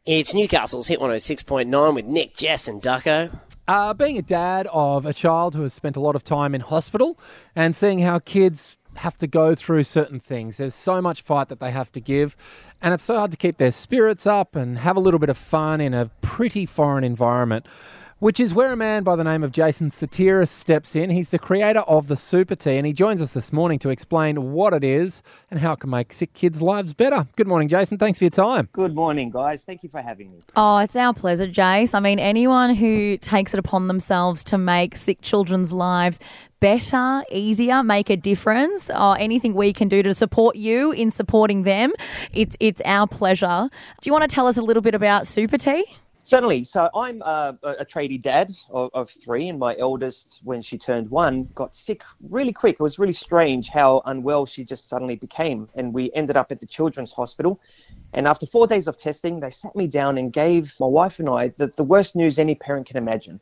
It's Newcastle's Hit 106.9 with Nick, Jess and Ducko. Being a dad of a child who has spent a lot of time in hospital and seeing how kids have to go through certain things. There's so much fight that they have to give, and it's so hard to keep their spirits up and have a little bit of fun in a pretty foreign environment, which is where a man by the name of Jason Sotiris steps in. He's the creator of the Super Tea, and he joins us this morning to explain what it is and how it can make sick kids' lives better. Good morning, Jason. Thanks for your time. Good morning, guys. Thank you for having me. Oh, it's our pleasure, Jace. I mean, anyone who takes it upon themselves to make sick children's lives better, easier, make a difference, or anything we can do to support you in supporting them, it's our pleasure. Do you want to tell us a little bit about Super Tea? Certainly. So I'm a tradie dad of three, and my eldest, when she turned 1, got sick really quick. It was really strange how unwell she just suddenly became. And we ended up at the Children's Hospital. And after 4 days of testing, they sat me down and gave my wife and I the worst news any parent can imagine.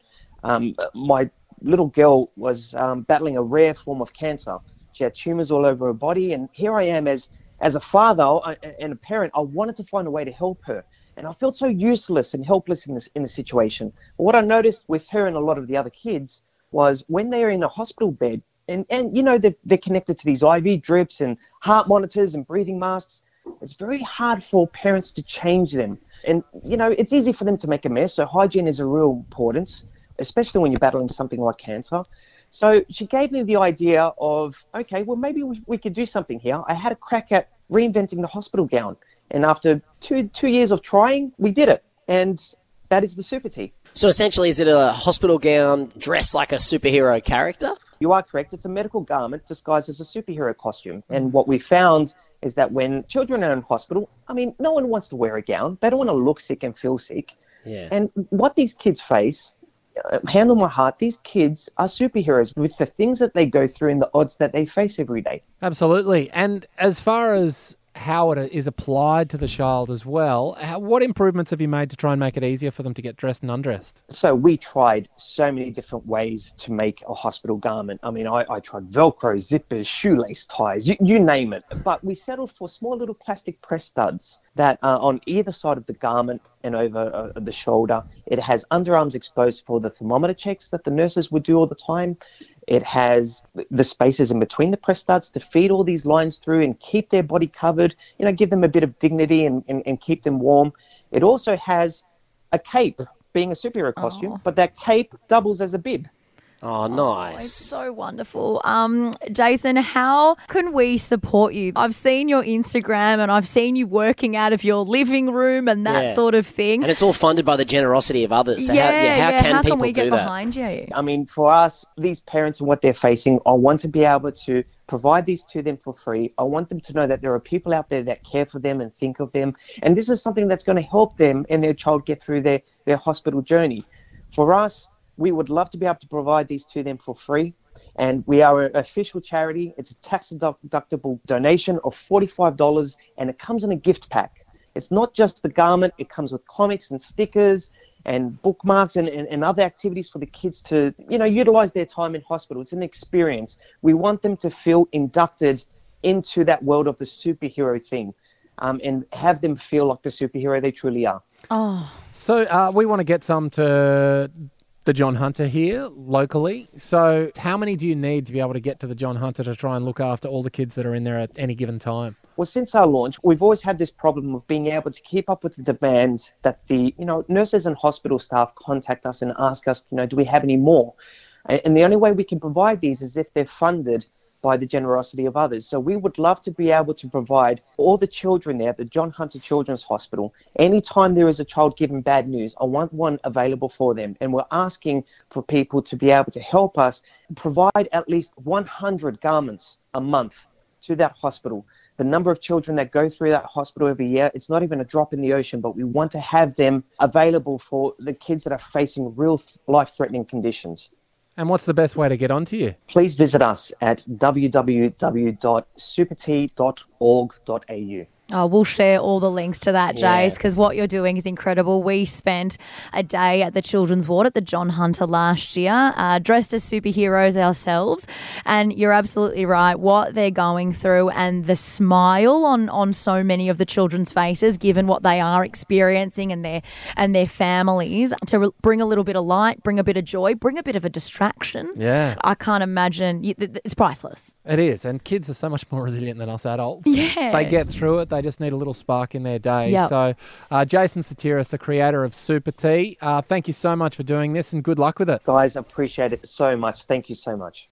My little girl was battling a rare form of cancer. She had tumors all over her body. And here I am as a father and a parent. I wanted to find a way to help her. And I felt so useless and helpless in the situation. But what I noticed with her and a lot of the other kids was when they're in a hospital bed, and you know, they're connected to these IV drips and heart monitors and breathing masks, it's very hard for parents to change them. And, you know, it's easy for them to make a mess. So hygiene is a real importance, especially when you're battling something like cancer. So she gave me the idea of, okay, well, maybe we could do something here. I had a crack at reinventing the hospital gown. And after two years of trying, we did it. And that is the Super Tea. So essentially, is it a hospital gown dressed like a superhero character? You are correct. It's a medical garment disguised as a superhero costume. And what we found is that when children are in hospital, I mean, no one wants to wear a gown. They don't want to look sick and feel sick. Yeah. And what these kids face, hand on my heart, these kids are superheroes with the things that they go through and the odds that they face every day. Absolutely. And as far as how it is applied to the child as well, what improvements have you made to try and make it easier for them to get dressed and undressed? So we tried so many different ways to make a hospital garment. I mean, I tried Velcro, zippers, shoelace ties, you name it. But we settled for small little plastic press studs that are on either side of the garment and over the shoulder. It has underarms exposed for the thermometer checks that the nurses would do all the time. It has the spaces in between the press studs to feed all these lines through and keep their body covered, you know, give them a bit of dignity and keep them warm. It also has a cape, being a superhero costume, but that cape doubles as a bib. Oh, nice. It's so wonderful. Jason, how can we support you? I've seen your Instagram and I've seen you working out of your living room and that sort of thing. And it's all funded by the generosity of others. So how can we get do that? behind you? I mean, for us, these parents and what they're facing, I want to be able to provide these to them for free. I want them to know that there are people out there that care for them and think of them. And this is something that's going to help them and their child get through their hospital journey. For us, we would love to be able to provide these to them for free. And we are an official charity. It's a tax-deductible donation of $45, and it comes in a gift pack. It's not just the garment. It comes with comics and stickers and bookmarks and other activities for the kids to, you know, utilize their time in hospital. It's an experience. We want them to feel inducted into that world of the superhero thing, and have them feel like the superhero they truly are. Oh. So we want to get some to the John Hunter here locally. So how many do you need to be able to get to the John Hunter to try and look after all the kids that are in there at any given time? Well, since our launch, we've always had this problem of being able to keep up with the demand that the, you know, nurses and hospital staff contact us and ask us, you know, do we have any more? And the only way we can provide these is if they're funded by the generosity of others. So we would love to be able to provide all the children there at the John Hunter Children's Hospital. Anytime there is a child given bad news, I want one available for them. And we're asking for people to be able to help us provide at least 100 garments a month to that hospital. The number of children that go through that hospital every year, it's not even a drop in the ocean, but we want to have them available for the kids that are facing real life-threatening conditions. And what's the best way to get onto you? Please visit us at www.supertea.org.au. Oh, we'll share all the links to that, Yeah. Jace, because what you're doing is incredible. We spent a day at the Children's Ward at the John Hunter last year, dressed as superheroes ourselves, and you're absolutely right. What they're going through and the smile on so many of the children's faces, given what they are experiencing and their families, to bring a little bit of light, bring a bit of joy, bring a bit of a distraction. Yeah. I can't imagine. It's priceless. It is, and kids are so much more resilient than us adults. Yeah. They get through it. They just need a little spark in their day. Yep. So, Jason Sotiris, the creator of Super Tea, thank you so much for doing this and good luck with it. Guys, I appreciate it so much. Thank you so much.